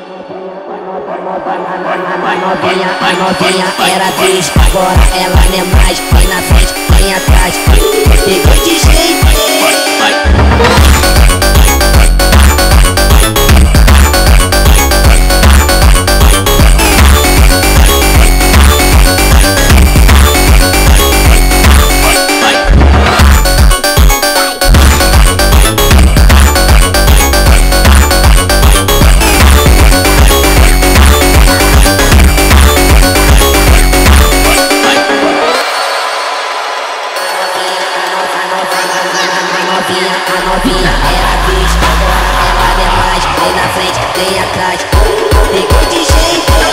A novinha era atriz, agora ela não é mais. Vem na frente, vem atrás, pegou de jeito. A novinha era atriz, agora ela não é mais. Vem na frente, vem atrás, pegou de jeito.